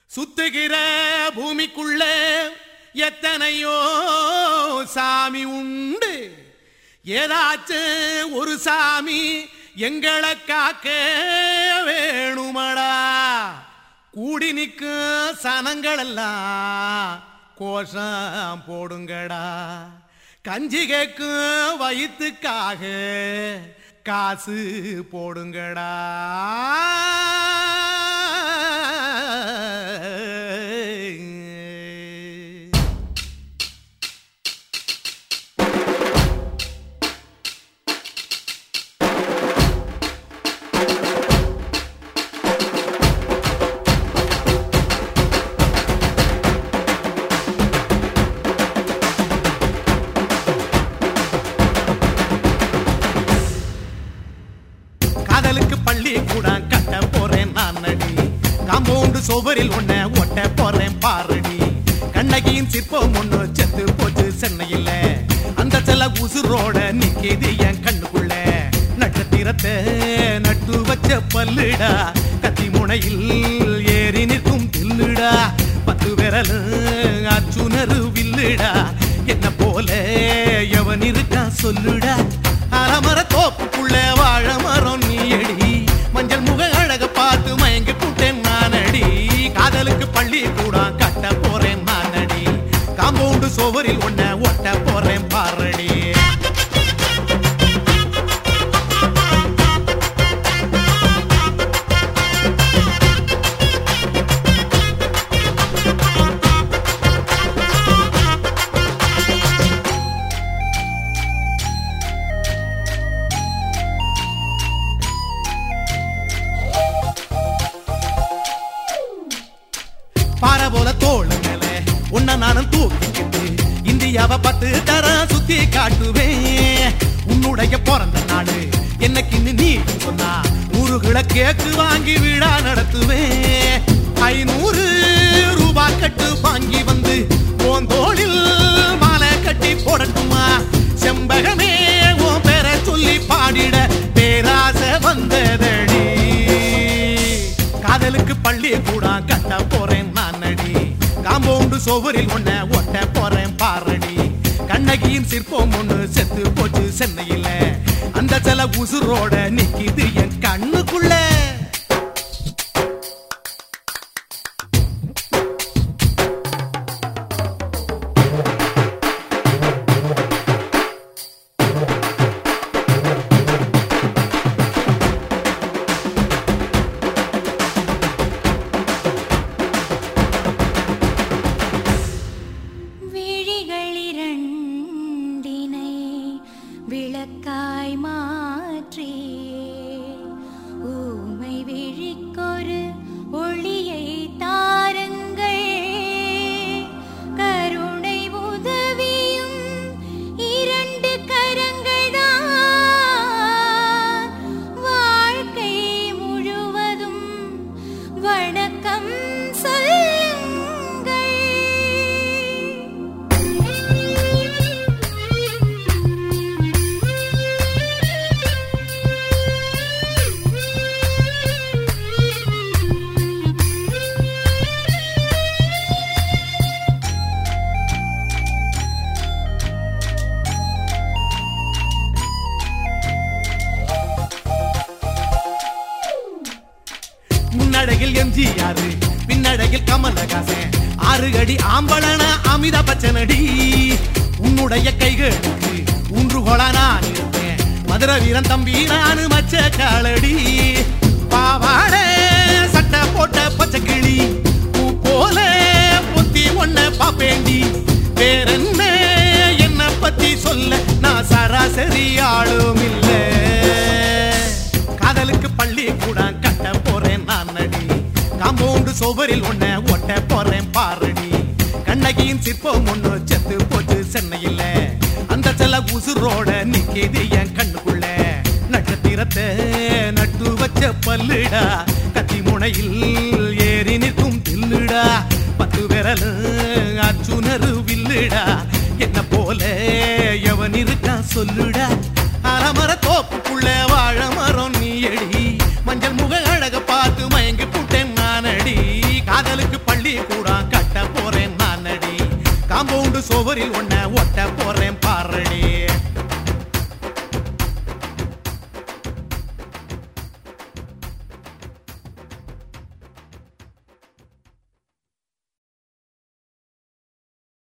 சுத்துகிற பூமிக்குள்ள எத்தனையோ சாமி உண்டு. ஏதாச்சும் ஒரு சாமி எங்களை காக்க வேணுமடா. கூடி நிற்கும் சனங்கள் எல்லாம் கோஷம் போடுங்கடா. கஞ்சி கேக்கும் வயிற்றுக்காக காசு போடுங்கடா. காதலுக்கு பள்ளி கூட கட்ட போறேன் நான் நடி. காம்பவுண்டு சோவரில் ஒன்ன ஒட்ட போறேன் பாரடி. கண்ணகியின் சிற்பம் ஒண்ணு செத்து போச்சு சென்னையில். அந்த செல உசுரோட நிக்கிது என் கண்ணுக்குள்ள. நட்சத்திரத்தை நட்டு வச்ச பல்லுடா. கத்தி முனையில் ஏறி நிற்கும் தில்லுடா. 10 விரல் அச்சுணரு வில்லுடா. என்ன போல எவன் இருக்கா சொல்லுடா. அலமர தோப்புக்குள்ள வாழ மரம் நீயடி. மஞ்சள் முக அழக பார்த்து மயங்கி கூட்டேன் நானடி. காதலுக்கு பள்ளி கூட கட்ட போறேன் நானடி. காம்பவுண்டு சோவரில் ஒன்ன ஒட்ட போறேன் பாரடி. பாறை போல தோளு மேல உன்ன நானும் தூக்கிக்கிட்டு இந்தியாவை 10 தரம் சுத்தி காட்டுவேன். உன்னுடைய பிறந்த நாடு என்னைக்குன்னு நீ சொன்னா 100 கிலோ கேக்கு வாங்கி விழா நடத்துவேன். 500 ரூபாய் கட்டு வாங்கி வந்து உன் தோளில் மாலை கட்டி போடட்டுமா. செம்பகமே உன் பேரை சொல்லி பாடிட பேராசை வந்ததடி. காதலுக்கு பள்ளி கூட கட்ட போறேன் நானடி. காம்பவுண்டு சோவரில் ஒன்ன ஒட்ட போறேன் பாரடி. கண்ணகியின் சிற்பம் ஒண்ணு செத்து போச்சு சென்னையில். அந்த சில உசுரோட நிக்கிது என் கண்ணுக்குள்ள. விளக்காய் மாற்றி ஊமை விழிக்கொரு ஒளியை தாருங்கள். கருணை உதவியும் 2 கரங்கள் தான். வாழ்க்கை முழுவதும் வணக்கம் சொல்லுங்கள். முன்னடையில் எம்ஜிஆர் பின்னடையில் கமலஹாசன். 6 அடி ஆம்பளன அமிதாப் பச்சனடி. உன்னுடைய கைகளுக்கு ஊன்றுகோலா நான் இருப்பேன். மதுரை வீரன் தம்பி நானு மச்ச காலடி. பாவாட சட்டை போட்ட பச்சை கிளி பூ போல பொத்தி ஒன்ன பாப்பேண்டி. வேறென்ன என்ன பத்தி சொல்ல நான் சராசரி ஆளும் இல்ல. காதலுக்கு பள்ளி கூட கட்ட போறேன் நானடி. காம்பவுண்டு சோவரில் ஒன்ன ஒட்ட போறேன் பாரடி. கண்ணகியின் சிற்பம் ஒண்ணு செத்து போச்சு சென்னையில். அந்த செல உசுரோட நிக்கிது என் கண்ணுக்குள்ள. நட்சத்திரத்தை நட்டு வச்ச பல்லுடா. கத்தி முனையில் ஏறி நிற்கும் தில்லுடா. 10 விரல் அச்சுணரு வில்லுடா. என்ன போல எவன் இருக்கா சொல்லுடா. அலமர தோப்புக்குள்ள வாழ மரம் நீயடி. மஞ்சள் முக அழக பார்த்து மயங்கி கூட்டேன் நானடி. காதலுக்கு பள்ளி சோவரில் ஒன்ன ஒட்ட போறேன் பாரடி